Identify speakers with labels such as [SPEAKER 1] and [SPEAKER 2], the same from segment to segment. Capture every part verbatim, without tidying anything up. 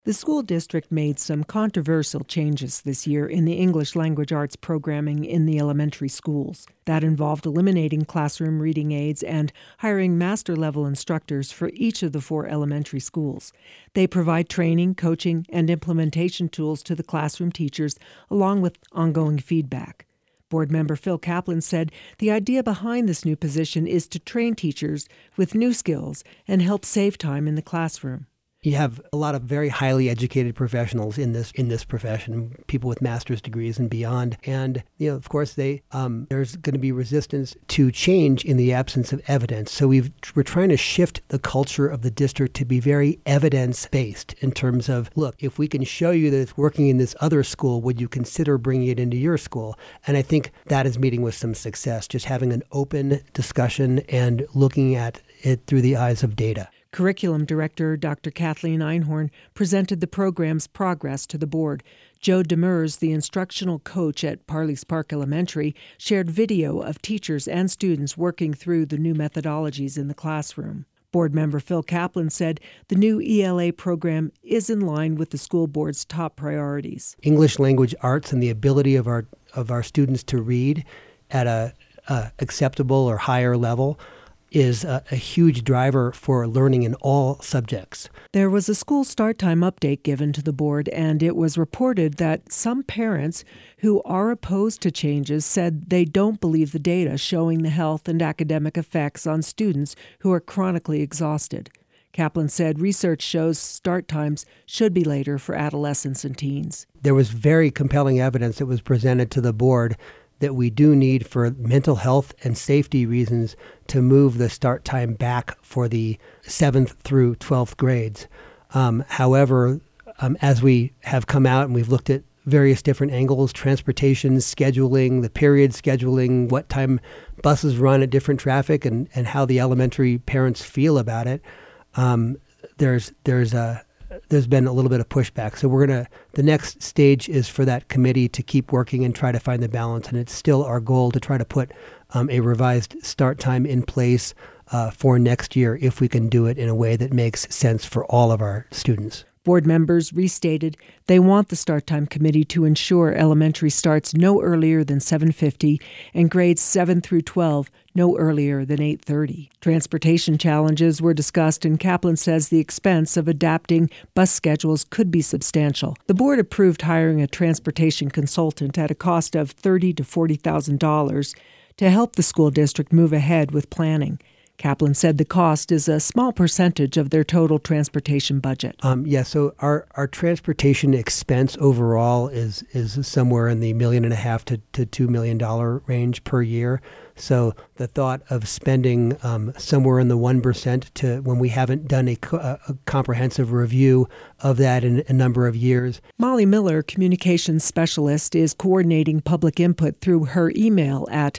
[SPEAKER 1] The school district made some controversial changes this year in the English language arts programming in the elementary schools. That involved eliminating classroom reading aids and hiring master-level instructors for each of the four elementary schools. They provide training, coaching, and implementation tools to the classroom teachers, along with ongoing feedback. Board member Phil Kaplan said the idea behind this new position is to train teachers with new skills and help save time in the classroom.
[SPEAKER 2] You have a lot of very highly educated professionals in this in this profession, people with master's degrees and beyond. And, you know, of course, they um, there's going to be resistance to change in the absence of evidence. So we've, we're trying to shift the culture of the district to be very evidence-based in terms of, look, if we can show you that it's working in this other school, would you consider bringing it into your school? And I think that is meeting with some success, just having an open discussion and looking at it through the eyes of data.
[SPEAKER 1] Curriculum Director Doctor Kathleen Einhorn presented the program's progress to the board. Joe Demers, the instructional coach at Parleys Park Elementary, shared video of teachers and students working through the new methodologies in the classroom. Board member Phil Kaplan said the new E L A program is in line with the school board's top priorities.
[SPEAKER 2] English language arts and the ability of our of our students to read at a, a acceptable or higher level is a, a huge driver for learning in all subjects.
[SPEAKER 1] There was a school start time update given to the board, and it was reported that some parents who are opposed to changes said they don't believe the data showing the health and academic effects on students who are chronically exhausted. Kaplan said research shows start times should be later for adolescents and teens.
[SPEAKER 2] There was very compelling evidence that was presented to the board that we do need, for mental health and safety reasons, to move the start time back for the seventh through twelfth grades. Um, however, um, as we have come out and we've looked at various different angles, transportation, scheduling, the period scheduling, what time buses run at different traffic, and, and how the elementary parents feel about it, um, there's there's a there's been a little bit of pushback. So we're going to, the next stage is for that committee to keep working and try to find the balance. And it's still our goal to try to put um, a revised start time in place uh, for next year, if we can do it in a way that makes sense for all of our students.
[SPEAKER 1] Board members restated they want the start time committee to ensure elementary starts no earlier than seven fifty and grades seven through twelve no earlier than eight thirty. Transportation challenges were discussed, and Kaplan says the expense of adapting bus schedules could be substantial. The board approved hiring a transportation consultant at a cost of thirty thousand to forty thousand dollars to help the school district move ahead with planning. Kaplan said the cost is a small percentage of their total transportation budget.
[SPEAKER 2] Um, yeah, so our, our transportation expense overall is is somewhere in the million and a half to, to two million dollar range per year. So the thought of spending um, somewhere in the one percent to, when we haven't done a, co- a comprehensive review of that in a number of years.
[SPEAKER 1] Molly Miller, communications specialist, is coordinating public input through her email at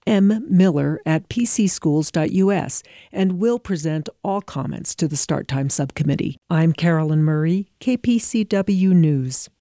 [SPEAKER 1] m miller at p c schools dot u s and will present all comments to the Start Time Subcommittee. I'm Carolyn Murray, K P C W News.